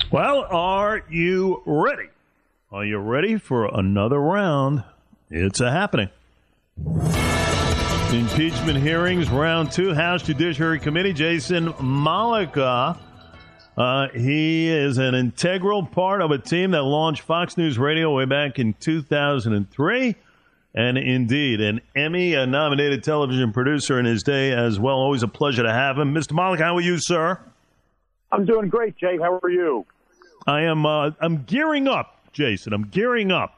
Well, are you ready? Are you ready for another round? It's a happening. Impeachment hearings, round 2, House Judiciary Committee. Jason Malika. He is an integral part of a team that launched Fox News Radio way back in 2003. And indeed, an Emmy-nominated television producer in his day as well. Always a pleasure to have him. Mr. Malika, how are you, sir? I'm doing great, Jay. How are you? I'm gearing up, Jason. I'm gearing up.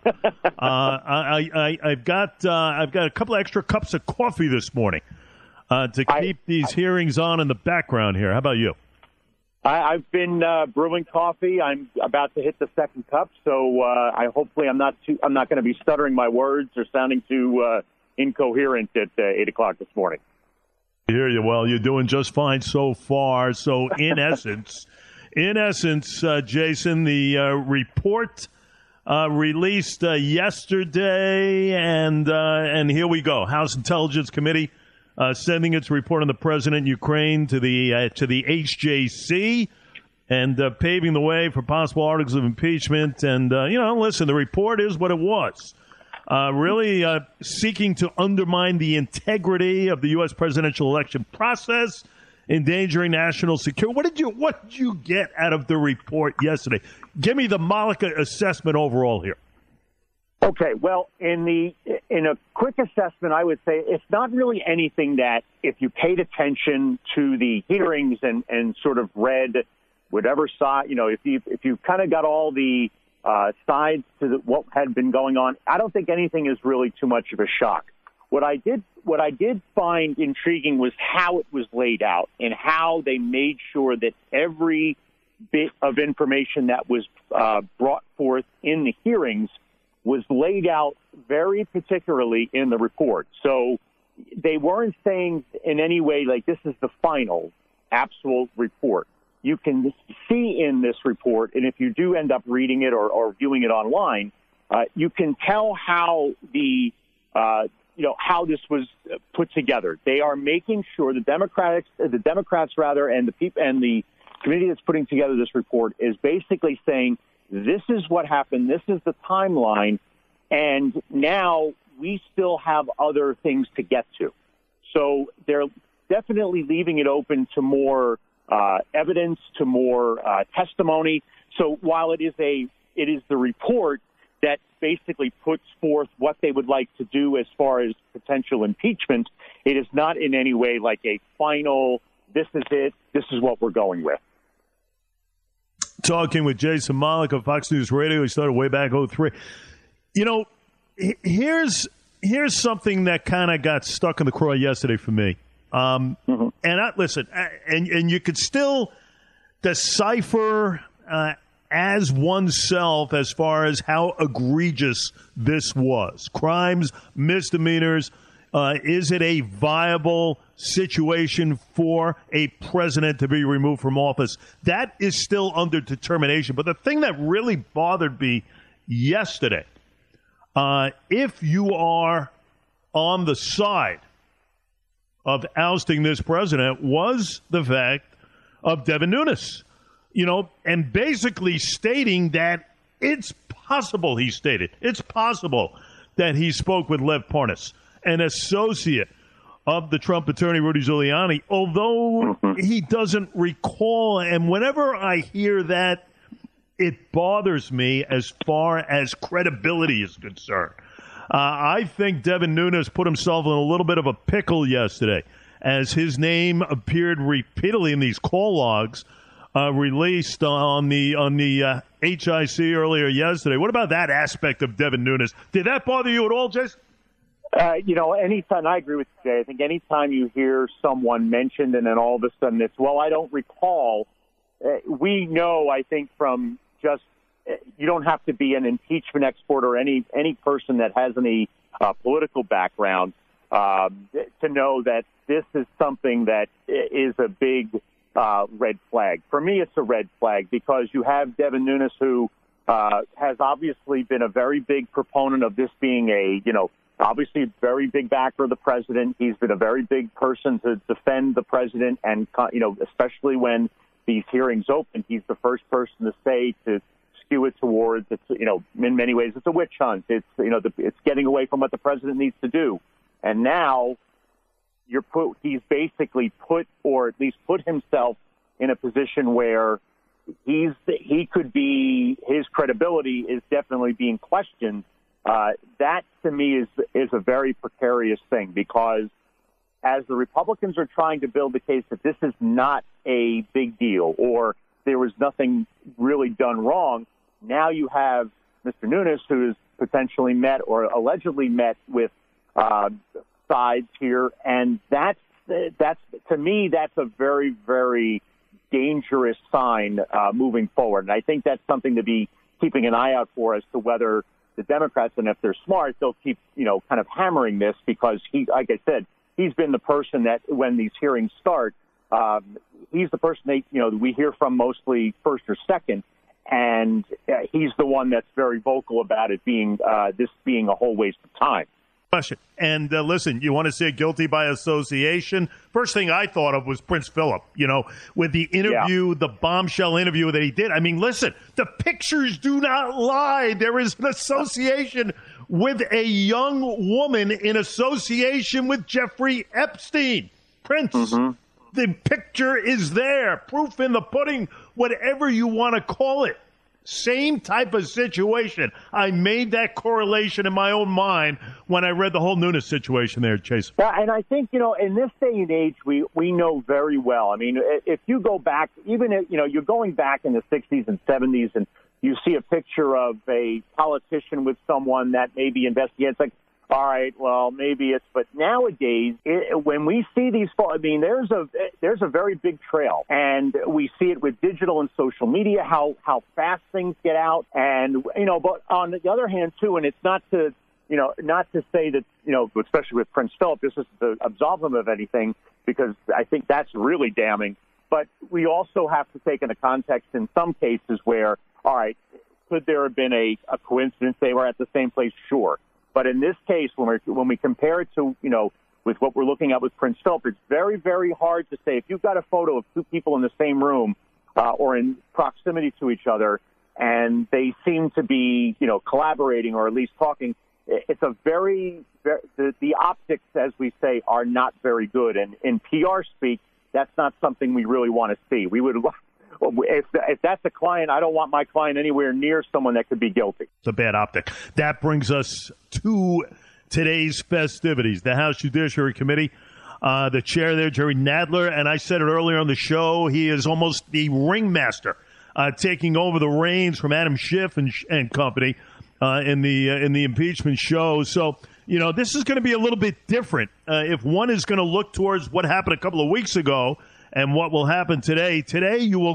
I've got a couple of extra cups of coffee this morning to keep these hearings on in the background here. How about you? I've been brewing coffee. I'm about to hit the second cup, so hopefully I'm not going to be stuttering my words or sounding too incoherent at 8 o'clock this morning. I hear you. Well, you're doing just fine so far. So in essence, Jason, the report released yesterday, and here we go. House Intelligence Committee sending its report on the president in Ukraine to the HJC, and paving the way for possible articles of impeachment. And listen, the report is what it was. Really seeking to undermine the integrity of the U.S. presidential election process, endangering national security. What did you get out of the report yesterday? Give me the Malika assessment overall here. Okay, well, in a quick assessment, I would say it's not really anything that, if you paid attention to the hearings and sort of read whatever side, if you kind of got all the sides to what had been going on, I don't think anything is really too much of a shock. What I did find intriguing was how it was laid out and how they made sure that every bit of information that was brought forth in the hearings was laid out very particularly in the report. So they weren't saying in any way like this is the final absolute report. You can see in this report, and if you do end up reading it or viewing it online, you can tell how how this was put together. They are making sure the Democrats and the committee that's putting together this report is basically saying this is what happened, this is the timeline, and now we still have other things to get to. So they're definitely leaving it open to more evidence, to more testimony. So while it is the report that basically puts forth what they would like to do as far as potential impeachment, it is not in any way like a final, this is it, this is what we're going with. Talking with Jason Malika of Fox News Radio. He started way back 2003. Here's something that kind of got stuck in the craw yesterday for me. And you could still decipher as oneself as far as how egregious this was. Crimes, misdemeanors. Is it a viable situation for a president to be removed from office? That is still under determination. But the thing that really bothered me yesterday, if you are on the side of ousting this president, was the fact of Devin Nunes, and basically stating that it's possible, he stated, it's possible that he spoke with Lev Parnas, an associate of the Trump attorney Rudy Giuliani, although he doesn't recall. And whenever I hear that, it bothers me as far as credibility is concerned. I think Devin Nunes put himself in a little bit of a pickle yesterday, as his name appeared repeatedly in these call logs released on the HIC earlier yesterday. What about that aspect of Devin Nunes? Did that bother you at all, Jason? Anytime, I agree with you, Jay. I think anytime you hear someone mentioned and then all of a sudden it's, well, I don't recall, we know, I think, from just, you don't have to be an impeachment expert or any person that has any political background to know that this is something that is a big red flag. For me, it's a red flag because you have Devin Nunes, who has obviously been a very big proponent of this being obviously a very big backer of the president. He's been a very big person to defend the president, and especially when these hearings open, he's the first person to say to skew it towards, it's, in many ways, it's a witch hunt. It's, it's getting away from what the president needs to do. And now he's basically put himself in a position where his credibility is definitely being questioned. That to me is a very precarious thing, because as the Republicans are trying to build the case that this is not a big deal or there was nothing really done wrong, now you have Mr. Nunes, who has potentially met or allegedly met with sides here, and that's to me, that's a very, very dangerous sign moving forward. And I think that's something to be keeping an eye out for as to whether the Democrats, and if they're smart, they'll keep, kind of hammering this, because like I said, he's been the person that when these hearings start, he's the person we hear from mostly first or second. And he's the one that's very vocal about it being this being a whole waste of time. Question. And listen, you want to say guilty by association? First thing I thought of was Prince Philip, with the interview, the bombshell interview that he did. I mean, listen, the pictures do not lie. There is an association with a young woman in association with Jeffrey Epstein. Prince, the picture is there. Proof in the pudding, whatever you want to call it. Same type of situation. I made that correlation in my own mind when I read the whole Nunes situation there, Chase. Yeah, and I think, in this day and age, we know very well. I mean, if you go back, even if, you're going back in the 60s and 70s and you see a picture of a politician with someone that may be investigated, it's like, all right, well, maybe it's, but nowadays, when we see these, I mean, there's a very big trail, and we see it with digital and social media, how fast things get out, and, but on the other hand, too, and it's not to say that, especially with Prince Philip, this is to absolve him of anything, because I think that's really damning, but we also have to take into context in some cases where, all right, could there have been a coincidence they were at the same place? Sure. But in this case, when we compare it to, with what we're looking at with Prince Philip, it's very, very hard to say if you've got a photo of two people in the same room or in proximity to each other, and they seem to be, collaborating or at least talking. It's a the optics, as we say, are not very good. And in PR speak, that's not something we really want to see. We would. If that's a client, I don't want my client anywhere near someone that could be guilty. It's a bad optic. That brings us to today's festivities. The House Judiciary Committee, the chair there, Jerry Nadler, and I said it earlier on the show, he is almost the ringmaster, taking over the reins from Adam Schiff and company in the impeachment show. So, this is going to be a little bit different. If one is going to look towards what happened a couple of weeks ago, and what will happen today? Today, you will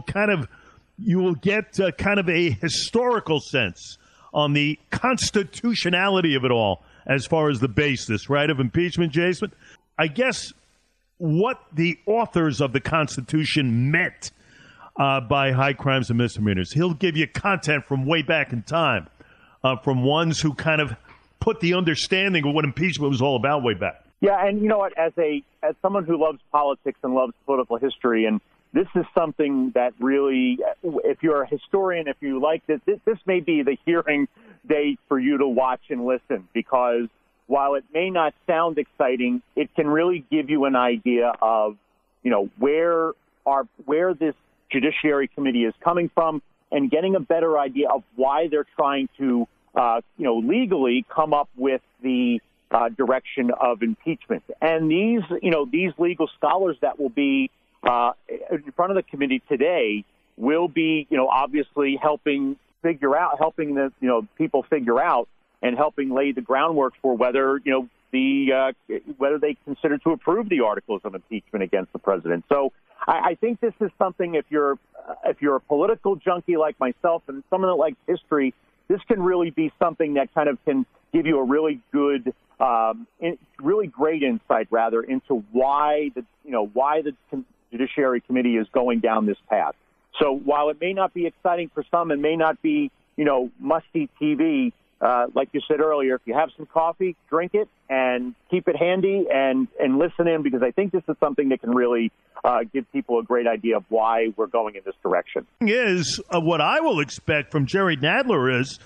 get kind of a historical sense on the constitutionality of it all, as far as the basis, right, of impeachment, Jason. I guess what the authors of the Constitution meant by high crimes and misdemeanors. He'll give you content from way back in time, from ones who kind of put the understanding of what impeachment was all about way back. Yeah, and you know what, as someone who loves politics and loves political history, and this is something that really, if you're a historian, if you like this may be the hearing day for you to watch and listen, because while it may not sound exciting, it can really give you an idea of, where this Judiciary Committee is coming from, and getting a better idea of why they're trying to, legally come up with the direction of impeachment. And these legal scholars that will be in front of the committee today will be, obviously helping the, people figure out and helping lay the groundwork for whether, whether they consider to approve the articles of impeachment against the president. So I think this is something, if you're a political junkie like myself and someone that likes history, this can really be something that kind of can give you a really good, really great insight, rather, into why the Judiciary Committee is going down this path. So while it may not be exciting for some and may not be, must-see TV, like you said earlier, if you have some coffee, drink it and keep it handy and listen in, because I think this is something that can really give people a great idea of why we're going in this direction. What I will expect from Jerry Nadler is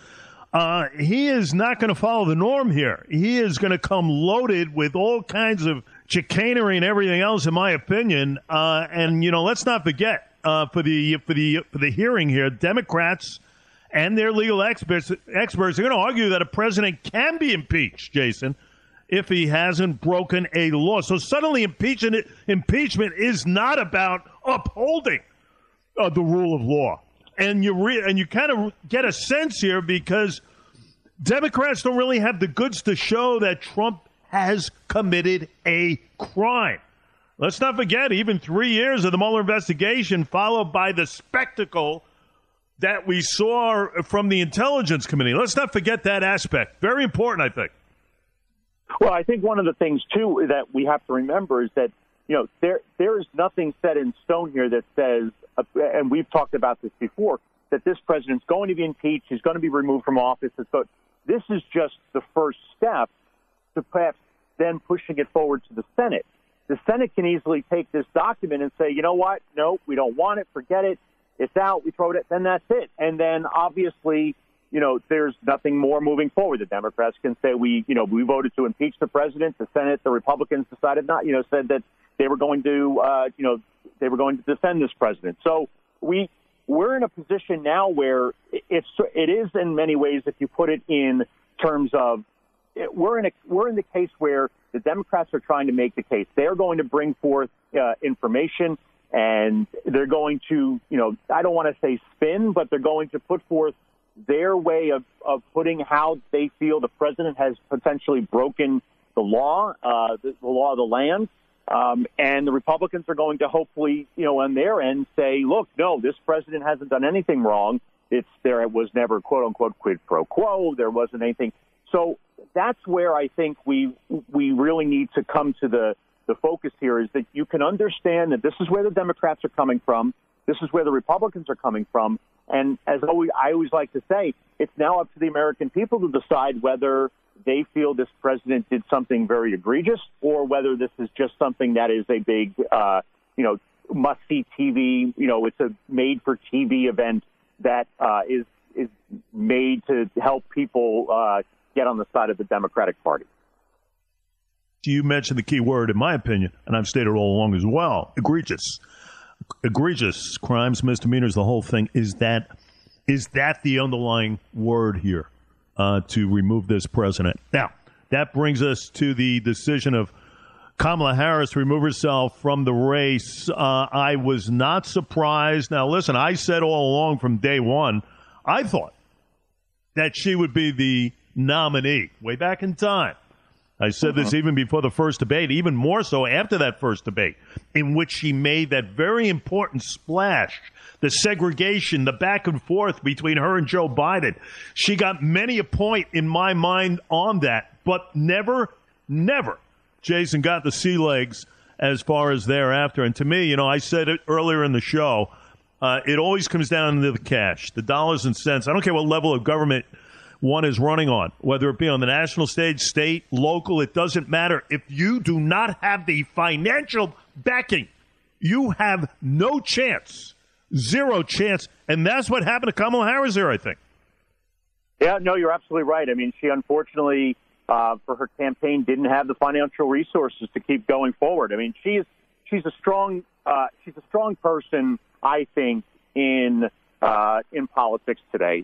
he is not going to follow the norm here. He is going to come loaded with all kinds of chicanery and everything else, in my opinion. And let's not forget for the hearing here, Democrats and their legal experts are going to argue that a president can be impeached, Jason, if he hasn't broken a law. So suddenly impeachment is not about upholding the rule of law. And you kind of get a sense here because Democrats don't really have the goods to show that Trump has committed a crime. Let's not forget, even 3 years of the Mueller investigation, followed by the spectacle that we saw from the Intelligence Committee. Let's not forget that aspect. Very important, I think. Well, I think one of the things, too, that we have to remember is that, there is nothing set in stone here that says, and we've talked about this before, that this president's going to be impeached, he's going to be removed from office. So this is just the first step to perhaps then pushing it forward to the Senate. The Senate can easily take this document and say, you know what? No, we don't want it. Forget it. It's out. We throw it. Then that's it. And then obviously, there's nothing more moving forward. The Democrats can say we voted to impeach the president. The Senate, the Republicans decided not, said that they were going to, defend this president. So we're in a position now where it is in many ways, if you put it in terms of, we're in the case where the Democrats are trying to make the case. They're going to bring forth information, and they're going to, I don't want to say spin, but they're going to put forth their way of putting how they feel the president has potentially broken the law, the law of the land. And the Republicans are going to hopefully, on their end say, look, no, this president hasn't done anything wrong. There was never, quote unquote, quid pro quo. There wasn't anything. So that's where I think we really need to come to the focus here, is that you can understand that this is where the Democrats are coming from. This is where the Republicans are coming from. And as I always like to say, it's now up to the American people to decide whether they feel this president did something very egregious or whether this is just something that is a big, must-see TV, it's a made-for-TV event that is made to help people get on the side of the Democratic Party. You mentioned the key word, in my opinion, and I've stated all along as well, egregious. Egregious crimes, misdemeanors, the whole thing. Is that the underlying word here to remove this president? Now, that brings us to the decision of Kamala Harris to remove herself from the race. I was not surprised. Now, listen, I said all along from day one, I thought that she would be the nominee way back in time. I said this even before the first debate, even more so after that first debate, in which she made that very important splash, the segregation, the back and forth between her and Joe Biden. She got many a point in my mind on that, but never, Jason, got the sea legs as far as thereafter. And to me, I said it earlier in the show, it always comes down to the cash, the dollars and cents. I don't care what level of government one is running on, whether it be on the national stage, state, local, it doesn't matter. If you do not have the financial backing, you have no chance, zero chance. And that's what happened to Kamala Harris here, I think. Yeah, no, you're absolutely right. I mean, she unfortunately, for her campaign, didn't have the financial resources to keep going forward. I mean, she's a strong person, I think, in politics today.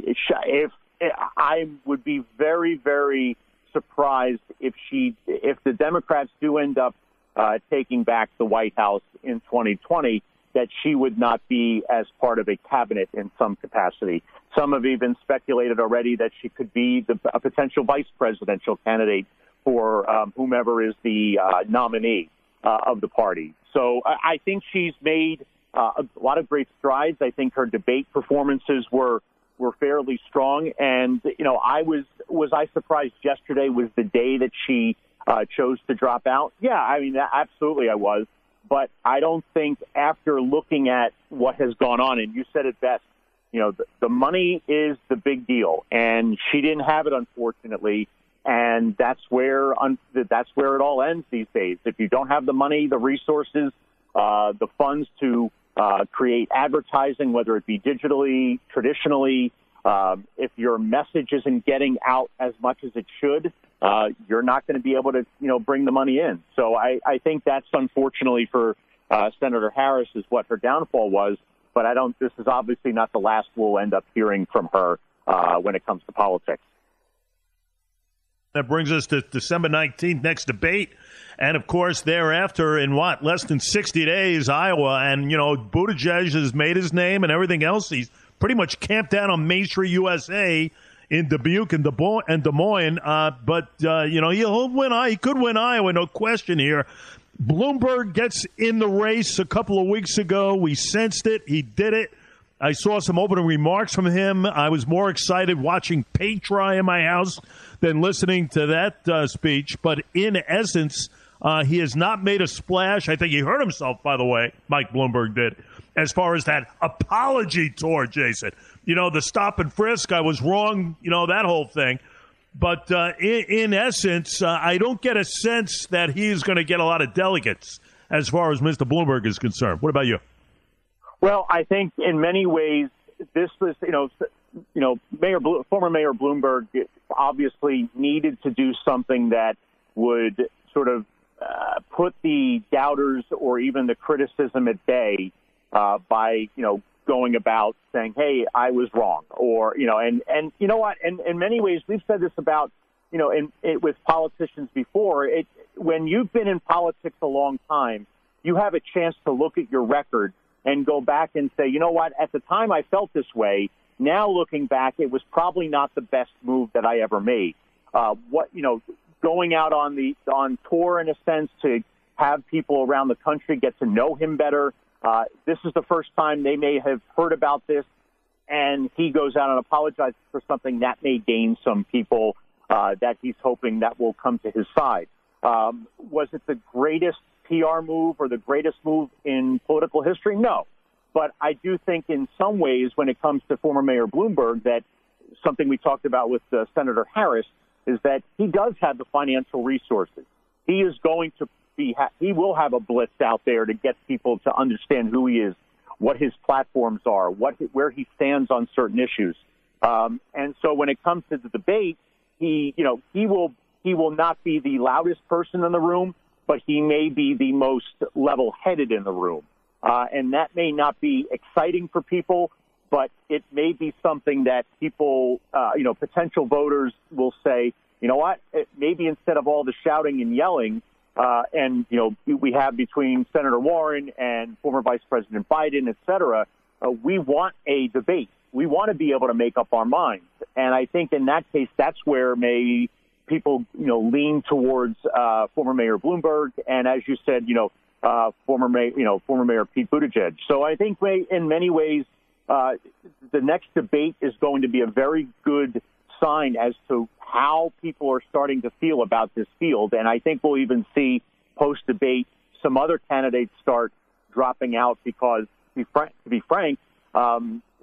I would be very, very surprised if the Democrats do end up taking back the White House in 2020, that she would not be as part of a cabinet in some capacity. Some have even speculated already that she could be a potential vice presidential candidate for whomever is the nominee of the party. So I think she's made a lot of great strides. I think her debate performances were fairly strong. And, was I surprised yesterday was the day that she chose to drop out? Yeah, I mean, absolutely I was. But I don't think after looking at what has gone on, and you said it best, the money is the big deal, and she didn't have it, unfortunately. And that's where it all ends these days. If you don't have the money, the resources, the funds to create advertising, whether it be digitally, traditionally, if your message isn't getting out as much as it should, you're not going to be able to, bring the money in. So I think that's unfortunately for Senator Harris is what her downfall was. But this is obviously not the last we'll end up hearing from her when it comes to politics. That brings us to December 19th, next debate. And, of course, thereafter, in less than 60 days, Iowa. And, Buttigieg has made his name and everything else. He's pretty much camped out on Main Street, USA in Dubuque and Des Moines. But he'll win. He could win Iowa, no question here. Bloomberg gets in the race a couple of weeks ago. We sensed it. He did it. I saw some opening remarks from him. I was more excited watching paint dry in my house than listening to that speech. But in essence, he has not made a splash. I think he hurt himself, by the way, Mike Bloomberg did, as far as that apology tour, Jason. The stop and frisk, I was wrong, that whole thing. But in essence, I don't get a sense that he's going to get a lot of delegates as far as Mr. Bloomberg is concerned. What about you? Well, I think in many ways this was, former Mayor Bloomberg obviously needed to do something that would sort of put the doubters or even the criticism at bay by, going about saying, hey, I was wrong, or, and you know what? And in many ways, we've said this about, with politicians before. When you've been in politics a long time, you have a chance to look at your record and go back and say, you know what? At the time, I felt this way. Now, looking back, it was probably not the best move that I ever made. Going out on tour in a sense to have people around the country get to know him better. This is the first time they may have heard about this, and he goes out and apologizes for something that may gain some people that he's hoping that will come to his side. Was it the greatest PR move or the greatest move in political history? No. But I do think in some ways when it comes to former Mayor Bloomberg, that something we talked about with Senator Harris is that he does have the financial resources. He is going to he will have a blitz out there to get people to understand who he is, what his platforms are, where he stands on certain issues. And so when it comes to the debate, he will not be the loudest person in the room, but he may be the most level-headed in the room. And that may not be exciting for people, but it may be something that people, potential voters will say, you know what, maybe instead of all the shouting and yelling, we have between Senator Warren and former Vice President Biden, et cetera, we want a debate. We want to be able to make up our minds. And I think in that case, that's where maybe people, lean towards former Mayor Bloomberg. And as you said, former Mayor Pete Buttigieg. So I think in many ways, the next debate is going to be a very good sign as to how people are starting to feel about this field. And I think we'll even see post-debate some other candidates start dropping out because, to be frank, a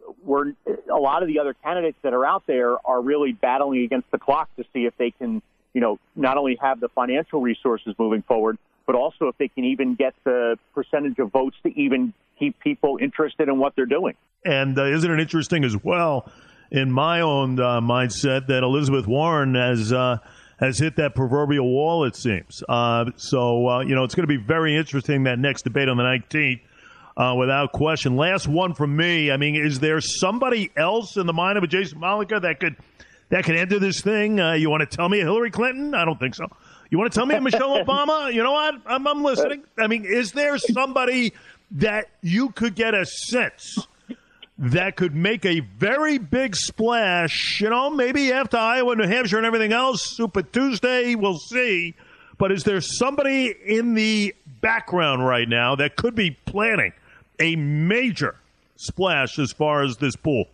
lot of the other candidates that are out there are really battling against the clock to see if they can, not only have the financial resources moving forward, but also if they can even get the percentage of votes to even keep people interested in what they're doing. And isn't it interesting as well, in my own mindset, that Elizabeth Warren has hit that proverbial wall, it seems. It's going to be very interesting, that next debate on the 19th, without question. Last one from me. I mean, is there somebody else in the mind of a Jason Mollica that could enter this thing? You want to tell me Hillary Clinton? I don't think so. You want to tell me Michelle Obama? You know what? I'm listening. I mean, is there somebody that you could get a sense that could make a very big splash, maybe after Iowa, New Hampshire, and everything else, Super Tuesday, we'll see. But is there somebody in the background right now that could be planning a major splash as far as this pool?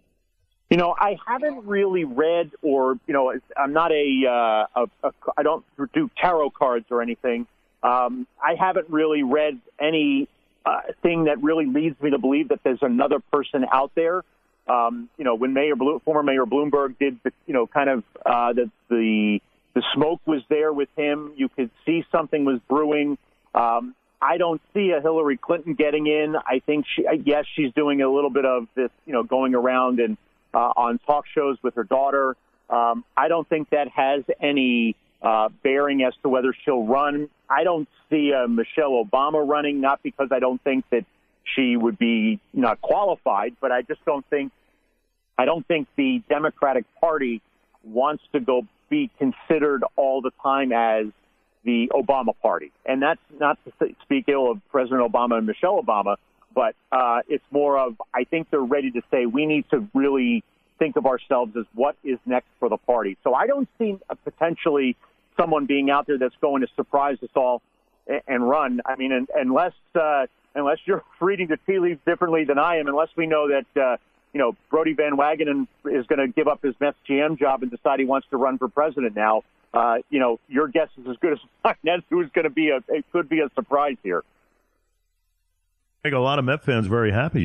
I haven't really read I'm not I don't do tarot cards or anything. I haven't really read any thing that really leads me to believe that there's another person out there. When former Mayor Bloomberg did, the smoke was there with him. You could see something was brewing. I don't see a Hillary Clinton getting in. I think she's doing a little bit of this, going around and on talk shows with her daughter. I don't think that has any bearing as to whether she'll run. I don't see Michelle Obama running, not because I don't think that she would be not qualified, but I just don't think the Democratic Party wants to be considered all the time as the Obama party. And that's not to speak ill of President Obama and Michelle Obama, but it's more of, I think they're ready to say we need to really think of ourselves as what is next for the party. So I don't see potentially someone being out there that's going to surprise us all and run. I mean, unless you're reading the tea leaves differently than I am, unless we know that, Brody Van Wagenen is going to give up his Mets GM job and decide he wants to run for president now, your guess is as good as mine. That's who's going to be it could be a surprise here. Make a lot of Met fans very happy,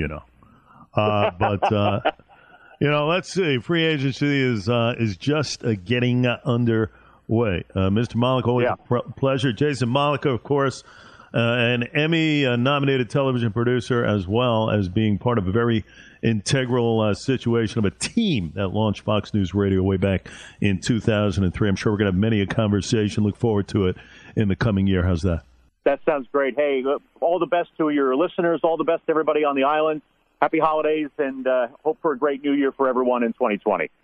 but let's see. Free agency is just getting underway. Mr. Malika, always a pleasure. Jason Malika, of course, an Emmy-nominated television producer, as well as being part of a very integral situation of a team that launched Fox News Radio way back in 2003. I'm sure we're going to have many a conversation. Look forward to it in the coming year. How's that? That sounds great. Hey, all the best to your listeners. All the best to everybody on the island. Happy holidays, and hope for a great new year for everyone in 2020.